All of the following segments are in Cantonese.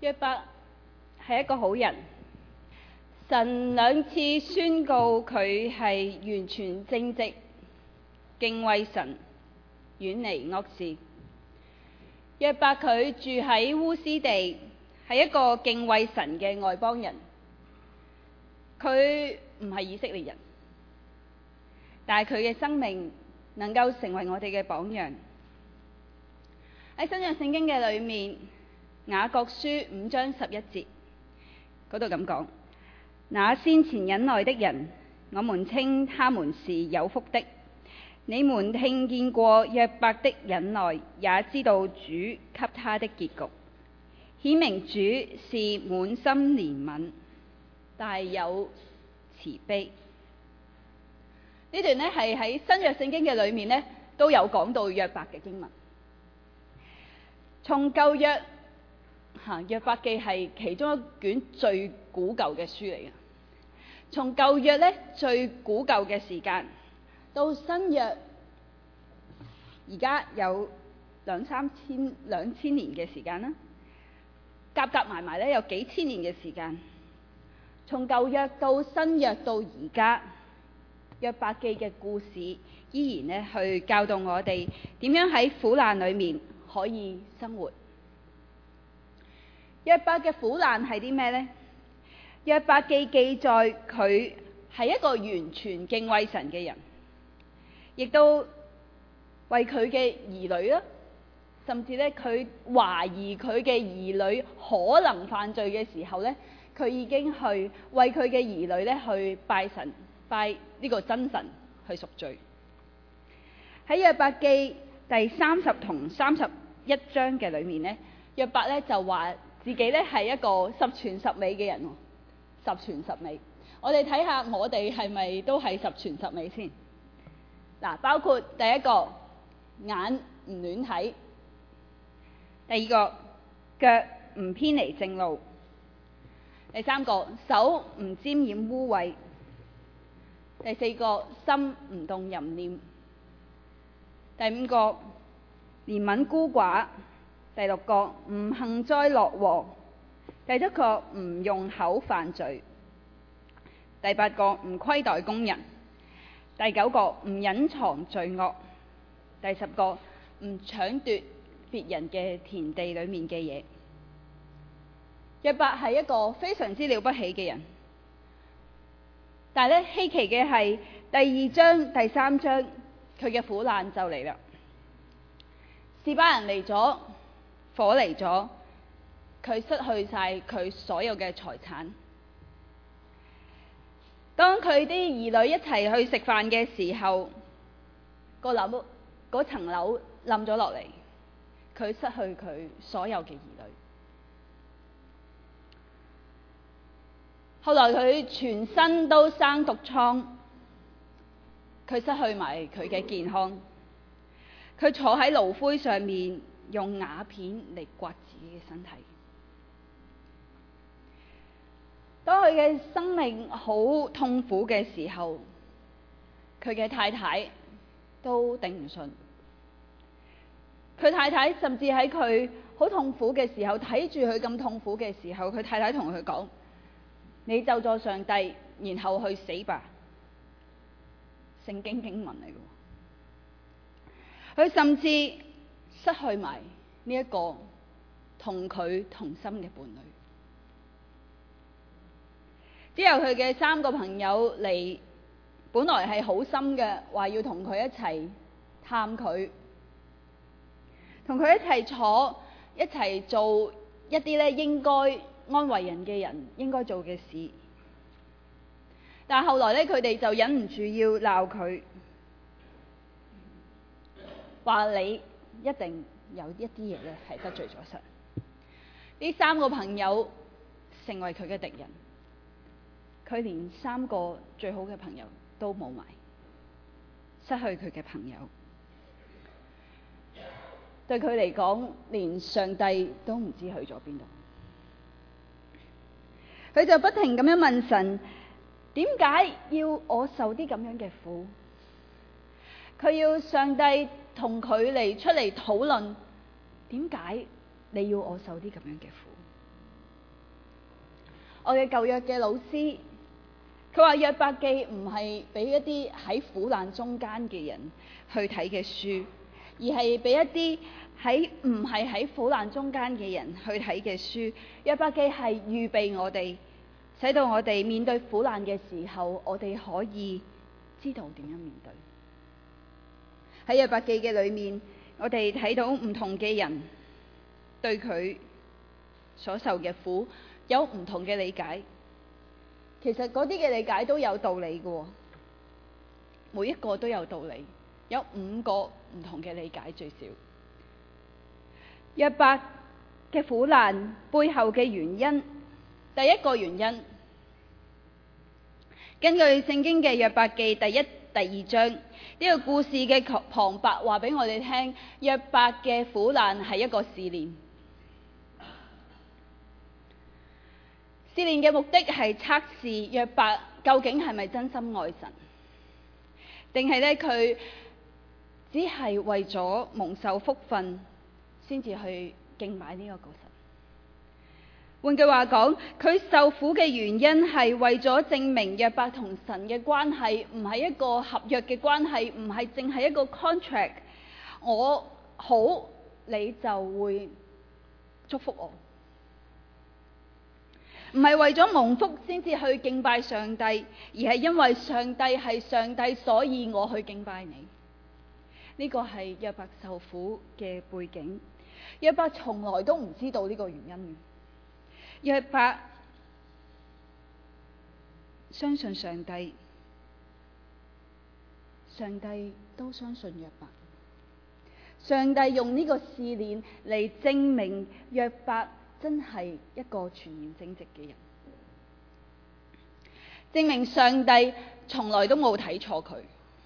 約伯係一個好人，神2次宣告佢係完全正直、敬畏神、遠離惡事。約伯佢住喺烏斯地，係一個敬畏神嘅外邦人。佢唔係以色列人，但係佢嘅生命能夠成為我哋嘅榜樣。喺新約聖經嘅裏面，雅各書5章11節嗰度咁講：那先前忍耐的人，我們稱他們是有福的。你們聽見過約伯的忍耐，也知道主給他的結局，顯明主是滿心憐憫，大有慈悲。呢段呢係喺新約聖經嘅裏面呢都有講到約伯嘅經文。從舊約約伯記係其中一卷最古舊嘅書嚟嘅。從舊約呢最古舊嘅時間到新約，而家有兩千年嘅時間啦，夾埋呢有幾千年嘅時間。從舊約到新約到而家，約伯記嘅故事依然呢去教導我哋點樣喺苦難裏面可以生活。約伯嘅苦難係啲咩呢？約伯記記載佢係一個完全敬畏神嘅人，亦都為佢嘅兒女啦，甚至呢佢懷疑佢嘅兒女可能犯罪嘅時候呢，佢已經去為佢嘅兒女呢去拜神，拜呢個真神去贖罪。喺約伯記第30同31章嘅裏面呢，約伯呢就話自己呢係一個十全十美嘅人，十全十美。我哋睇下我哋係咪都係十全十美先。嗱，包括第一個眼唔亂睇，第二個腳唔偏離正路，第三個手唔沾染污穢，第四個心唔動淫念，第五個憐憫孤寡，第六個唔幸災樂禍，第七個唔用口犯罪，第八個唔虧待工人，第九個唔隱藏罪惡，第10個唔搶奪別人嘅田地裏面嘅嘢。約伯係一個非常之了不起嘅人，但係咧稀奇嘅係第2章第3章佢嘅苦難就嚟啦。示巴人嚟咗，火嚟咗，佢失去晒佢所有嘅財產。當佢啲兒女一齊去食飯嘅時候，嗰層樓冧咗落嚟，佢失去佢所有嘅兒女。後來佢全身都生毒瘡，佢失去埋佢嘅健康。佢坐喺爐灰上面，用瓦片嚟刮自己嘅身體。當佢嘅生命好痛苦嘅時候，佢嘅太太都頂唔順。佢太太甚至喺佢好痛苦嘅時候，睇住佢咁痛苦嘅時候，佢太太同佢講：你咒詛上帝，然後去死吧。聖經經文嚟嘅。佢甚至失去埋呢一個同佢同心嘅伴侶。之後佢嘅3個朋友嚟，本來係好心嘅，話要同佢一齊探佢，同佢一齊坐，一齊做一啲咧應該安慰人嘅人應該做嘅事。但係後來咧，佢哋就忍唔住要鬧佢，話你一定有一啲嘢咧係得罪咗神。呢3個朋友成為佢嘅敵人，佢連3個最好嘅朋友都冇埋，失去佢嘅朋友。對佢嚟講，連上帝都唔知去咗邊度。佢就不停咁樣問神：點解要我受啲咁樣嘅苦？佢要上帝同佢出嚟討論，點解你要我受啲咁樣嘅苦？ 我嘅舊約嘅老師，佢話約伯記唔係俾一啲喺苦難中間嘅人去睇嘅書，而係俾一啲唔係喺苦難中間嘅人去睇嘅書。約伯記係預備我哋，使到我哋面對苦難嘅時候，我哋可以知道點樣面對。喺約伯記嘅裏面，我哋睇到唔同嘅人對佢所受嘅苦有唔同嘅理解。其實嗰啲嘅理解都有道理嘅，每一個都有道理，有5個唔同嘅理解最少。約伯嘅苦難背後嘅原因，第一個原因，根據聖經嘅約伯記第1、第2章呢個故事嘅旁白話俾我哋聽，約伯嘅苦難係一個試煉。試煉嘅目的係測試約伯究竟係咪真心愛神，定係咧佢只係為咗蒙受福分先至去敬拜呢一個神。換句話講，佢受苦嘅原因係為咗證明約伯同神嘅關係唔係一個合約嘅關係，唔係淨係一個 contract， 我好你就會祝福我。唔係為咗蒙福先至去敬拜上帝，而係因為上帝係上帝，所以我去敬拜你。呢個係約伯受苦嘅背景。約伯從來都唔知道呢個原因。約伯相信上帝，上帝都相信約伯。上帝用呢個試煉嚟證明約伯真係一個全然正直嘅人，證明上帝從來都冇睇錯佢。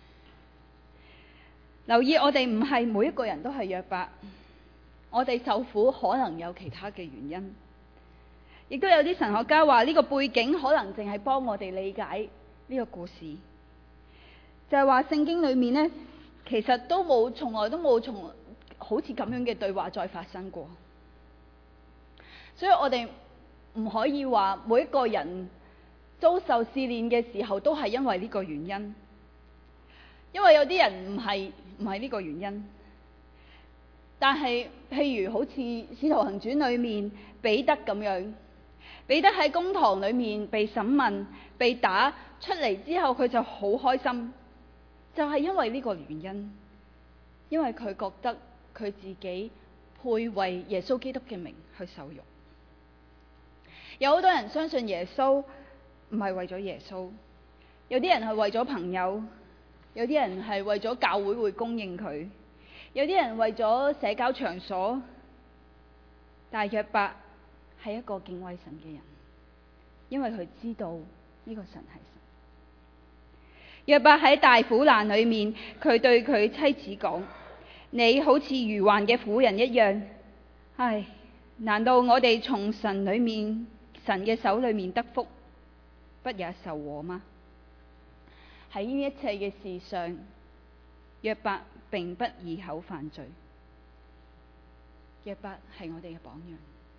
留意，我哋唔係每一個人都係約伯，我哋受苦可能有其他嘅原因，亦都有啲神學家話呢個背景可能淨係幫我哋理解呢個故事，就係話聖經裏面呢，其實從來都冇好似咁樣嘅對話再發生過。所以我哋唔可以話每一個人遭受試煉嘅時候都係因為呢個原因，因為有啲人唔係呢個原因。但係譬如好似《使徒行傳》裏面彼得咁樣，彼得喺公堂裏面被審問、被打出嚟之後，佢就好開心，就係因為呢個原因，因為佢覺得佢自己配為耶穌基督嘅名去受辱。有好多人相信耶穌唔係為咗耶穌，有啲人係為咗朋友，有啲人係為咗教會會供應佢，有啲人為咗社交場所。但係約伯係一個敬畏神嘅人，因為佢知道呢個神係神。約伯喺大苦難裏面，佢對佢妻子講：你好似愚頑嘅婦人一樣。唉，難道我哋從神嘅手裏面得福，不也受禍嗎？喺呢一切嘅事上，約伯並不以口犯罪。約伯係我哋嘅榜樣。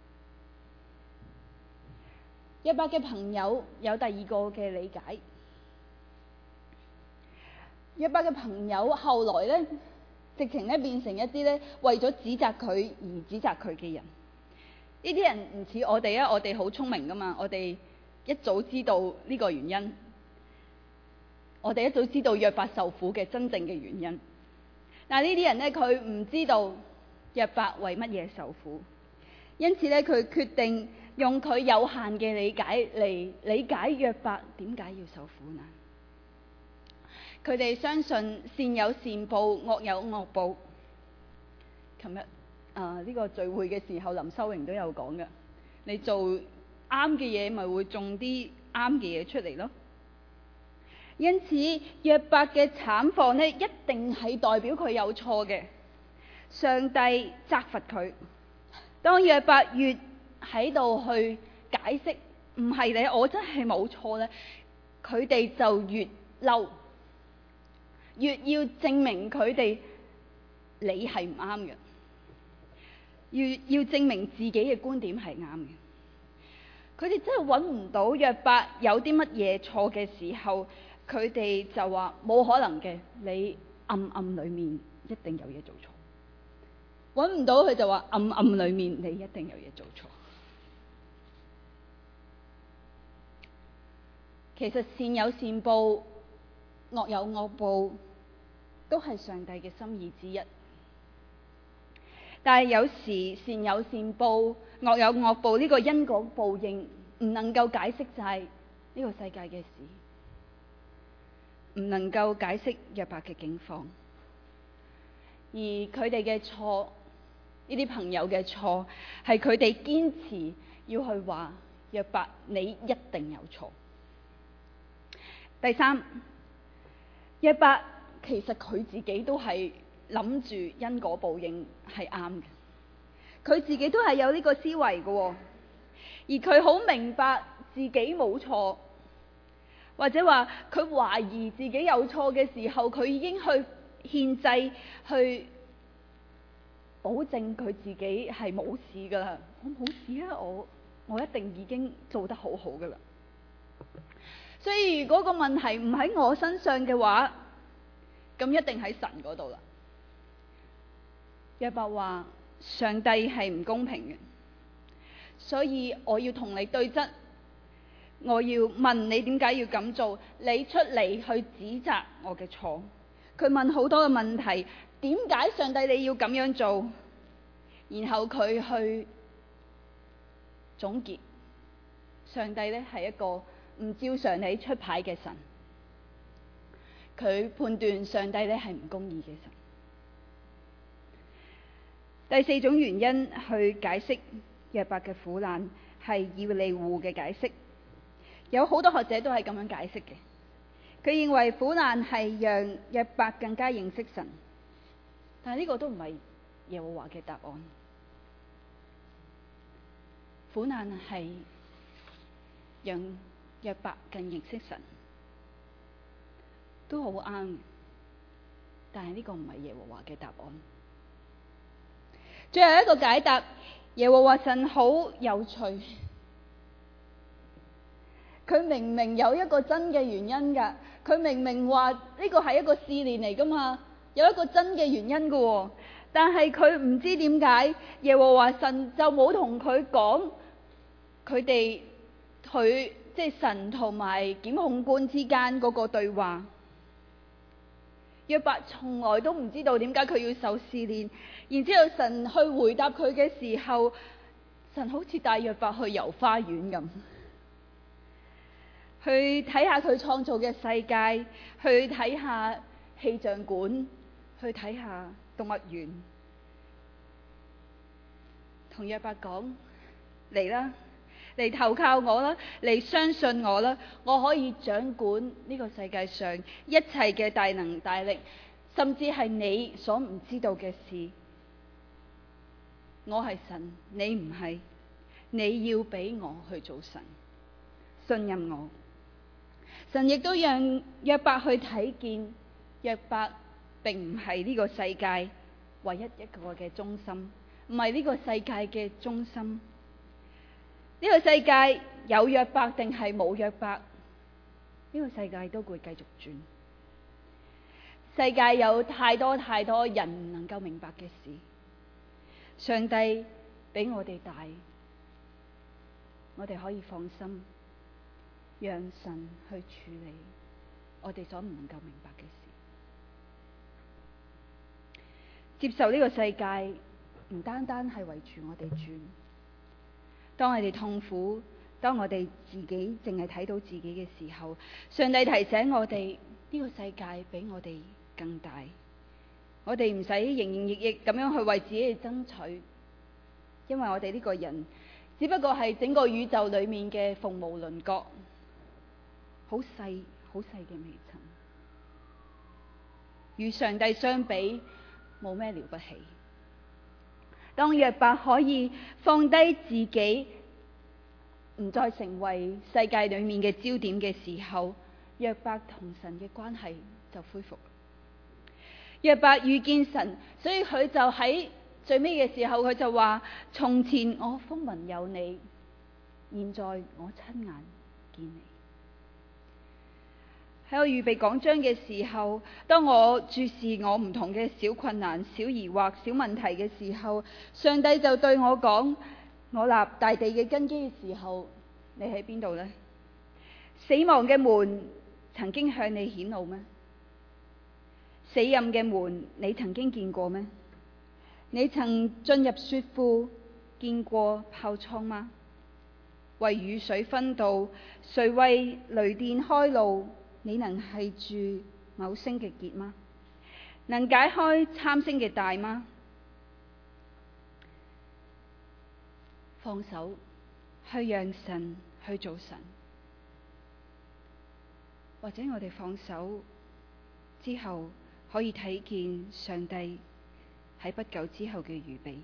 約伯嘅朋友有第二個嘅理解。約伯嘅朋友後來呢，直情呢變成一啲呢為咗指責佢而指責佢嘅人。呢啲人唔似我哋啊，我哋好聰明噶嘛，我哋一早知道呢個原因，我哋一早知道約伯受苦嘅真正嘅原因。但係呢啲人呢，佢唔知道約伯為乜嘢受苦，因此呢，佢決定用佢有限嘅理解嚟理解約伯點解要受苦難。佢哋相信善有善報，惡有惡報。琴日呢個聚會嘅時候，林修榮都有講嘅，你做啱嘅嘢，咪會種啲啱嘅嘢出嚟咯。因此約伯嘅慘況呢，一定係代表佢有錯嘅。上帝責罰佢。當約伯越喺度去解釋唔係你，我真係冇錯呢，佢哋就越嬲，越要證明佢哋你係唔啱嘅，越要證明自己嘅觀點係啱嘅。 佢哋真係揾唔到約伯有啲乜嘢錯嘅時候，佢哋就話冇可能嘅，你暗暗裏面一定有嘢做錯。揾唔到佢就話暗暗裏面你一定有嘢做錯。其實善有善報，惡有惡報，都係上帝嘅心意之一。但係有時善有善報，惡有惡報，呢個因果報應唔能夠解釋晒呢個世界嘅事，唔能夠解釋約伯嘅境況。而佢哋嘅錯，呢啲朋友嘅錯，係佢哋堅持要去話約伯你一定有錯。第三，約伯其實佢自己都係諗住因果報應係啱嘅，佢自己都係有呢個思維嘅，而佢好明白自己冇錯，或者話佢懷疑自己有錯嘅時候，佢已經去獻祭，去保證佢自己係冇事噶啦。我冇事啊，我一定已經做得好好噶啦。所以如果個問題唔喺我身上嘅話，咁一定喺神嗰度啦。約伯話上帝係唔公平嘅，所以我要同你對質，我要問你點解要咁做，你出嚟去指責我嘅錯。佢問好多嘅問題，點解上帝你要咁樣做？然後佢去總結，上帝呢係一個唔照常理出牌嘅神，佢判斷上帝呢係唔公義嘅神。第四種原因去解釋約伯嘅苦難係以利戶嘅解釋，有好多學者都係咁樣解釋嘅。佢認為苦難係讓約伯更加認識神，但係呢個都唔係耶和華嘅答案。苦難係讓約伯更認識神，都好啱，但係呢個唔係耶和華嘅答案。最後一個解答，耶和華神好有趣，佢明明有一個真嘅原因㗎，佢明明話呢個係一個試煉嚟㗎嘛，有一個真嘅原因㗎，但係佢唔知點解耶和華神就冇同佢講佢哋即係神同埋檢控官之間嗰個對話。約伯從來都唔知道點解佢要受試煉，然之後神去回答佢嘅時候，神好似帶約伯去遊花園咁，去睇下佢創造嘅世界，去睇下氣象館，去睇下動物園，同約伯講，嚟啦，嚟投靠我啦，嚟相信我啦，我可以掌管呢個世界上一切嘅大能大力，甚至係你所唔知道嘅事。我係神，你唔係，你要俾我去做神，信任我。神亦都讓約伯去睇見，約伯並唔係呢個世界唯一一個嘅中心，唔係呢個世界嘅中心。呢個世界有約伯定係冇約伯，呢個世界都會繼續轉。世界有太多太多人唔能夠明白嘅事，上帝比我哋大，我哋可以放心，讓神去處理我哋所唔能夠明白嘅事。接受呢個世界唔單單係圍住我哋轉。當我哋痛苦，當我哋自己淨係睇到自己嘅時候，上帝提醒我哋，呢個世界比我哋更大，我哋唔使營營役役咁樣去為自己去爭取，因為我哋呢個人只不過係整個宇宙裏面嘅鳳毛麟角，好細好細嘅微塵，與上帝相比冇咩了不起。當約伯可以放低自己，唔再成為世界裏面嘅焦點嘅時候，約伯同神嘅關係就恢復。約伯遇見神，所以佢就喺最尾嘅時候，佢就話：從前我風聞有你， 現在我親眼見你。喺我預備講章嘅時候，當我注視我唔同嘅小困難、小疑惑、小問題嘅時候，上帝就對我講：我立大地嘅根基嘅時候，你喺邊度呢？死亡嘅門曾經向你顯露咩？死蔭嘅門你曾經見過咩？你曾進入雪庫見過泡瘡嗎？為雨水分道，誰為雷電開路？你能繫住某星嘅結嗎？能解開參星嘅帶嗎？放手去讓神去做神，或者我哋放手之後可以睇見上帝喺不久之後嘅預備。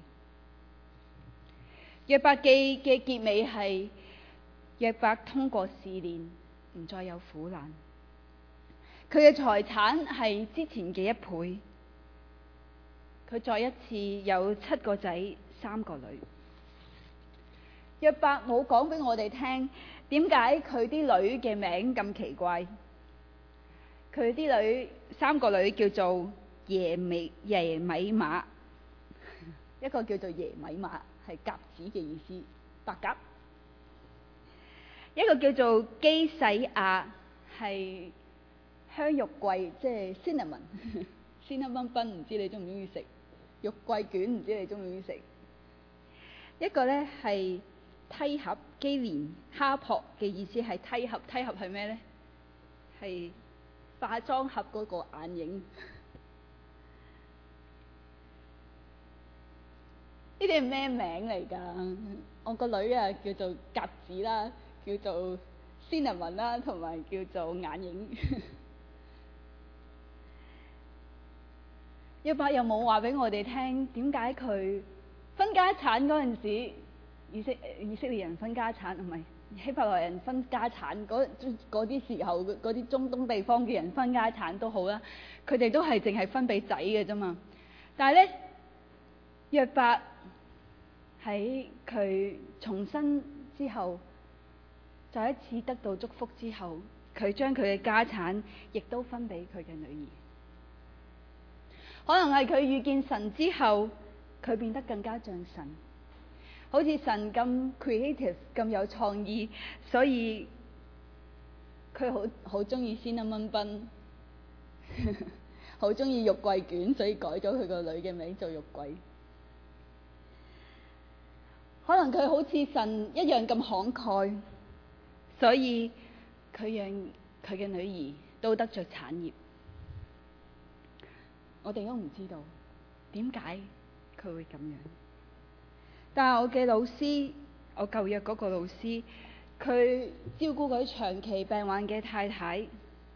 約伯記嘅結尾係約伯通過試煉，唔再有苦難。佢嘅財產係之前嘅1倍，佢再一次有7個仔3個女。約伯冇講俾我哋聽點解佢啲女嘅名咁奇怪。佢啲女3個女叫做耶米瑪，一個叫做耶米瑪，係鴿子嘅意思，白鴿；一個叫做基洗亞，係香肉桂，即係 cinnamon bun， 唔知你中唔中意食？肉桂卷，唔知你中唔中意食？一個呢係梯盒，基連哈珀嘅意思係梯盒，梯盒係咩呢？係化妝盒嗰個眼影。呢啲係咩名嚟㗎？我個女啊叫做鴿子啦，叫做 cinnamon 啦，同埋叫做眼影。約伯又冇話俾我哋聽點解佢分家產嗰陣時，以色列人分家產，唔係希伯來人分家產嗰啲時候，嗰啲中東地方嘅人分家產都好啦，佢哋都係淨係分俾仔嘅啫嘛。但係呢，約伯喺佢重生之後，再一次得到祝福之後，佢將佢嘅家產亦都分俾佢嘅女兒。可能係佢遇見神之後，佢變得更加像神，好似神咁 creative 咁有創意，所以佢好中意 cinnamon bun， 好中意肉桂卷，所以改咗佢個女嘅名做肉桂。可能佢好似神一樣咁慷慨，所以佢讓佢嘅女兒都得着產業。我哋都唔知道點解佢會咁樣，但係我嘅老師，我舊約嗰個老師，佢照顧佢長期病患嘅太太，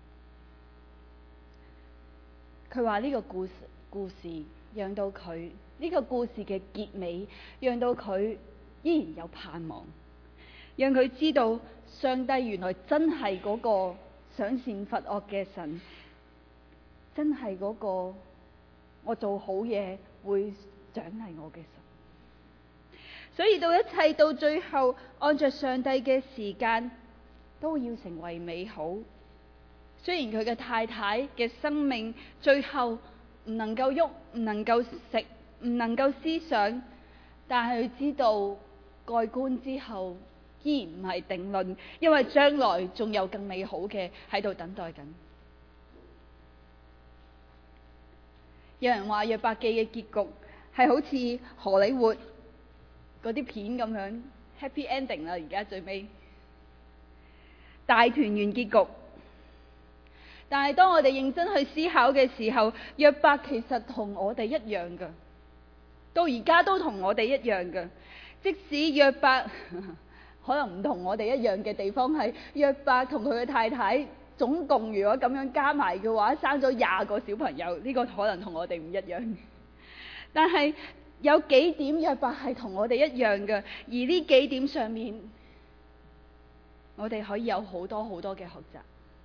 佢話呢個故事讓到佢，呢個故事嘅結尾讓到佢依然有盼望，讓佢知道上帝原來真係嗰個賞善罰惡嘅神，真係嗰個我做好嘢會獎勵我嘅神。所以到一切到最後，按着上帝嘅時間都要成為美好。雖然佢嘅太太嘅生命最後唔能夠喐，唔能夠食，唔能夠思想，但係佢知道蓋棺之後依然唔係定論，因為將來仲有更美好嘅喺度等待緊。有人話約伯記嘅結局係好似荷里活嗰啲片咁樣 happy ending 啦，而家最尾大團圓結局。但係當我哋認真去思考嘅時候，約伯其實同我哋一樣噶，到而家都同我哋一樣噶。即使約伯可能唔同我哋一樣嘅地方係，約伯同佢嘅太太總共如果咁樣加埋嘅話，生咗20個小朋友，呢個可能同我哋唔一樣。但係有幾點約伯係同我哋一樣嘅，而呢幾點上面，我哋可以有好多好多嘅學習。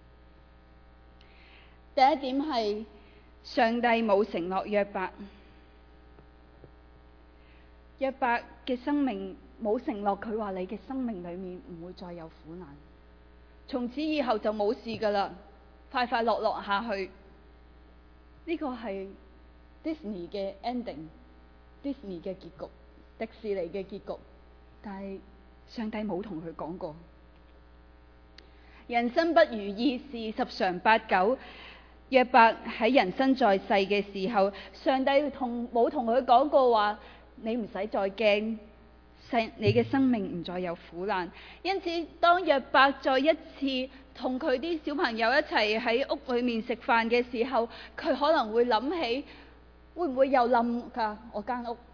第一點係上帝冇承諾約伯，約伯嘅生命冇承諾佢話你嘅生命裏面唔會再有苦難，從此以後就冇事噶啦，快快樂樂下去。呢個係 Disney 嘅 ending，Disney 嘅結局，迪士尼嘅結局。但係上帝冇同佢講過。人生不如意事十常八九。約伯喺人生在世嘅時候，上帝冇同佢講過話，你唔使再驚，你嘅生命唔再有苦難。因此當約伯再一次同佢啲小朋友一齊喺屋裏面食飯嘅時候，佢可能會諗起，會唔會又冧㗎我間屋？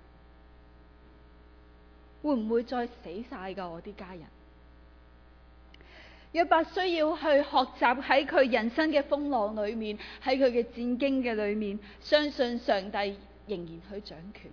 會唔會再死晒㗎我啲家人？約伯需要去學習喺佢人生嘅風浪裏面，喺佢嘅戰兢嘅裏面，相信上帝仍然去掌權。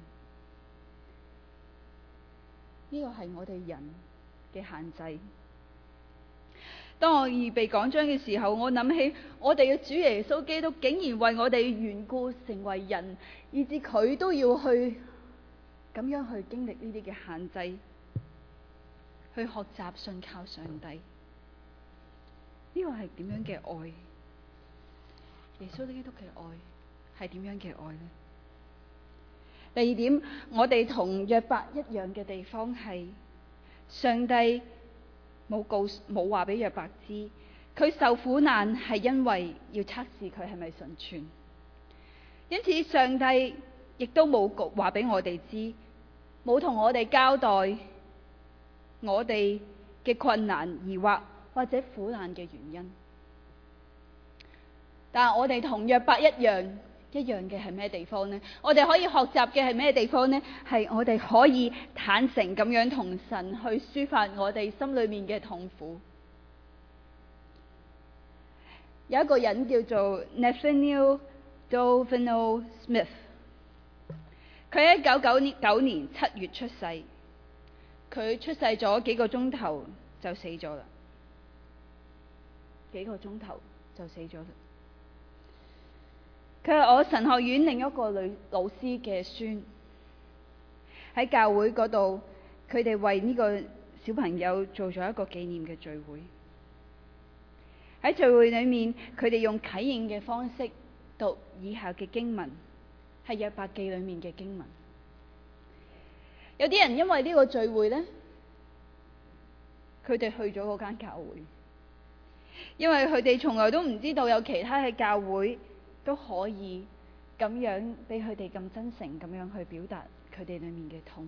呢個係我哋人嘅限制。當我預備講章嘅時候，我諗起我哋嘅主耶穌基督竟然為我哋嘅緣故成為人，以致佢都要去咁樣去經歷呢啲嘅限制，去學習信靠上帝。呢個係點樣嘅愛？耶穌基督嘅愛係點樣嘅愛呢？第二點，我哋同約伯一樣嘅地方係，上帝冇話俾約伯知，佢受苦難係因為要測試佢係咪純全。因此上帝亦都冇話俾我哋知，冇同我哋交代我哋嘅困難疑惑或者苦難嘅原因。但係我哋同約伯一樣嘅係咩地方呢？我哋可以學習嘅係咩地方呢？係我哋可以坦誠咁樣同神去抒發我哋心裏面嘅痛苦。有一個人叫做 Nathaniel Dovino Smith， 佢喺1999年7月出世。佢出世咗幾個鐘頭就死咗啦。幾個鐘頭就死咗啦。佢係我神學院另一個女老師嘅孫。喺教會嗰度，佢哋為呢個小朋友做咗一個紀念嘅聚會。喺聚會裏面，佢哋用啟應嘅方式讀以下嘅經文，係約伯記裏面嘅經文。有啲人因為呢個聚會呢，佢哋去咗嗰間教會，因為佢哋從來都唔知道有其他嘅教會都可以咁樣俾佢哋咁真誠咁樣去表達佢哋裏面嘅痛。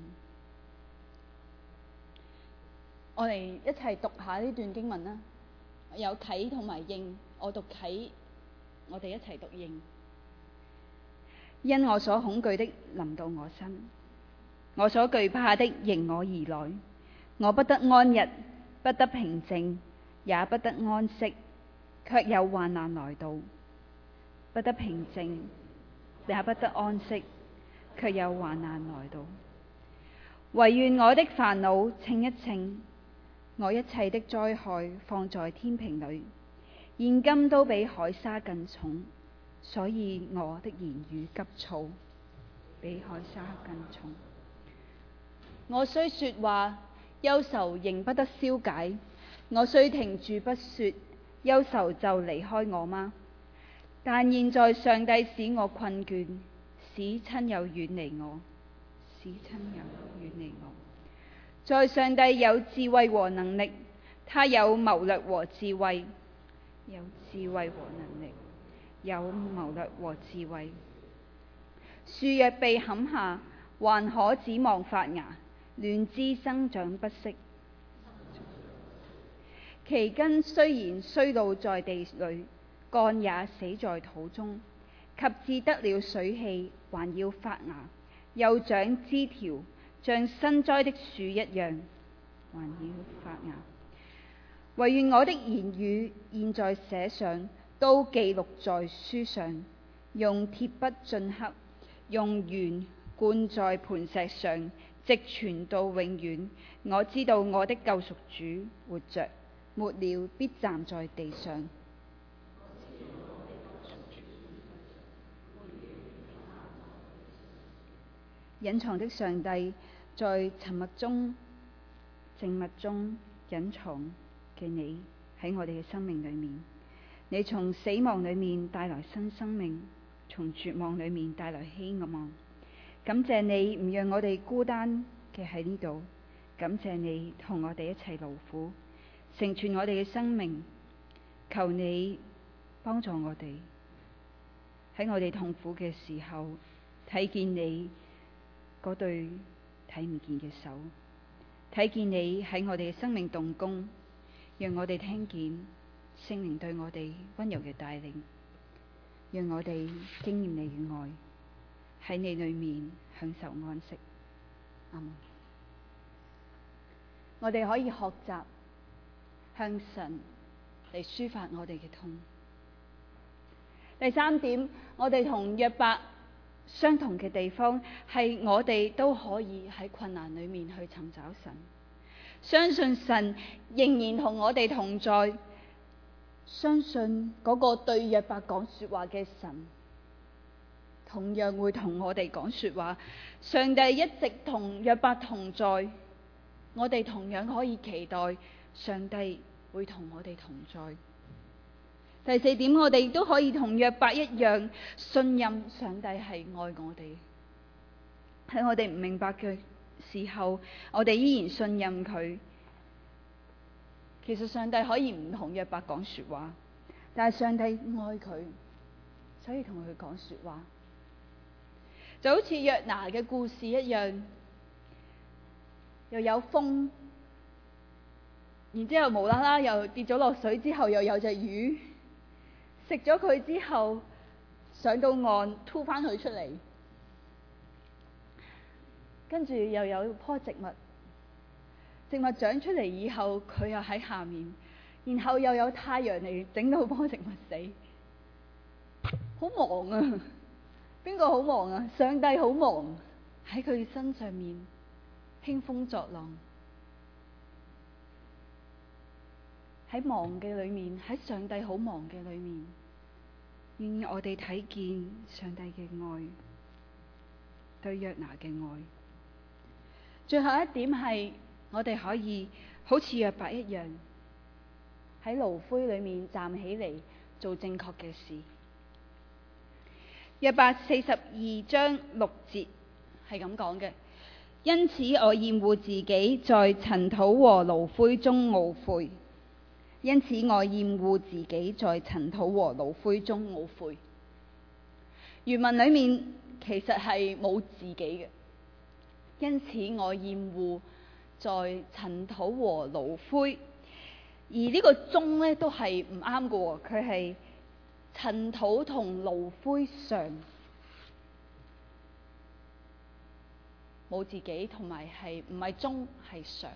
我哋一齊讀下呢段經文啦，有啟同埋應，我讀啟，我哋一齊讀應。因我所恐懼的臨到我身，我所懼怕的迎我而來，我不得安逸，不得平靜，也不得安息，卻有患難來到。不得平靜，也不得安息，卻有患難來到。惟願我的煩惱稱一稱，我一切的災害放在天平裏，現今都比海沙更重，所以我的言語急躁，比海沙更重。我雖說話，憂愁仍不得消解；我雖停住不說，憂愁就離開我嗎？但現在上帝使我困倦，使親友遠離我，使親友遠離我。在上帝有智慧和能力，他有謀略和智慧，有智慧和能力，有謀略和智慧。樹若被砍下，還可指望發芽，嫩枝生長不息。其根雖然衰老在地裏，幹也死在土中，及至得了水氣，還要發芽，又長枝條，像新栽的樹一樣，還要發芽。惟願我的言語現在寫上，都記錄在書上，用鐵筆鐫刻，用鉛灌在磐石上，直傳到永遠。我知道我的救贖主活着，末了必站在地上。隱藏的上帝， 在沉默中、靜默中隱藏嘅你喺我哋嘅生命裏面，你從死亡裏面帶來新生命，從絕望裏面帶來希望。感謝你唔讓我哋孤單嘅喺呢度，感謝你同我哋一齊勞苦，成全我哋嘅生命。求你幫助我哋喺我哋痛苦嘅時候，睇見你嗰對睇唔見嘅手，睇見你喺我哋嘅生命動工，讓我哋聽見聖靈對我哋溫柔嘅帶領，讓我哋經驗你嘅愛，喺你裏面享受安息。阿們。我哋可以學習向神嚟抒發我哋嘅痛。第三點，我哋同約伯相同嘅地方係我哋都可以喺困難裏面去尋找神，相信神仍然同我哋同在，相信嗰個對約伯講說話嘅神同樣會同我哋講說話。上帝一直同約伯同在，我哋同樣可以期待上帝會同我哋同在。第四點，我哋都可以同約伯一樣，信任上帝係愛我哋。喺我哋唔明白嘅時候，我哋依然信任佢。其實上帝可以唔同約伯講說話，但係上帝愛佢，所以同佢講說話。就好似約拿嘅故事一樣，又有風，然之後無啦啦又跌咗落水，之後又有隻魚食咗佢，之後上到岸吐翻佢出嚟，跟住又有棵植物長出嚟以後，佢又喺下面，然後又有太陽嚟整到棵植物死，好忙啊！邊個好忙啊？上帝好忙，喺佢身上面興風作浪。喺忙嘅裏面，喺上帝好忙嘅裏面，願意我哋睇見上帝嘅愛，對約拿嘅愛。最後一點係，我哋可以好似約伯一樣，喺爐灰裏面站起嚟做正確嘅事。約伯42章6節係咁講嘅：因此我厭惡自己在塵土和爐灰中懊悔。因此我厭惡自己在塵土和爐灰中懊悔。原文裏面其實係冇自己嘅。因此我厭惡在塵土和爐灰，而呢個中呢都係唔啱嘅，佢係塵土同爐灰上，冇自己，同埋係唔係中係上。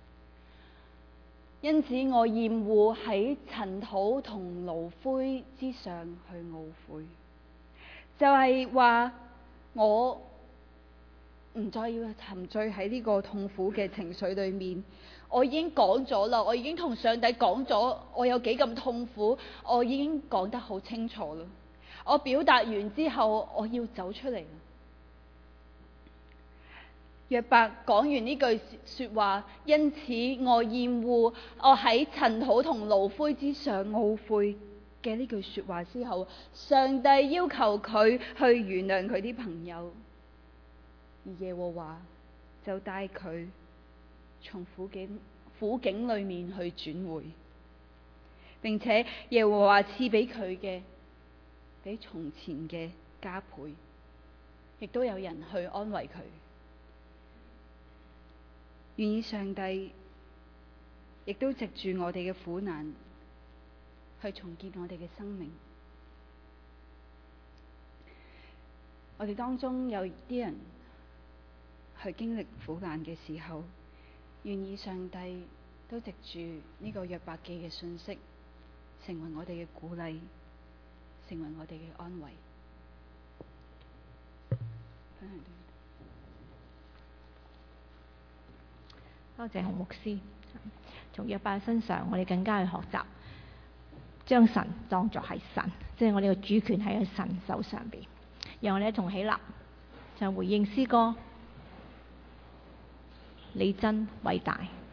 因此我厭惡喺塵土同爐灰之上去懊悔，就係話我唔再要沉醉喺呢個痛苦嘅情緒裏面。我已經講咗啦，我已經同上帝講咗我有幾咁痛苦，我已經講得好清楚啦。我表達完之後，我要走出嚟。約伯講完呢句說話，因此我厭惡我喺塵土同爐灰之上懊悔嘅呢句說話之後，上帝要求佢去原諒佢啲朋友，而耶和華就帶佢從苦境裏面去轉回，並且耶和華賜俾佢嘅比從前嘅加倍，亦都有人去安慰佢。願意上帝亦都藉住我哋嘅苦難去重建我哋嘅生命。我哋當中有啲人去經歷苦難嘅時候，願意上帝都藉住呢個約伯記嘅信息，成為我哋嘅鼓勵，成為我哋嘅安慰。 多謝洪牧師。從約伯身上，我哋更加去學習將神當作係神，即係我哋嘅主權喺佢神手上邊。讓我哋一同起立，就回應詩歌。 你真偉大。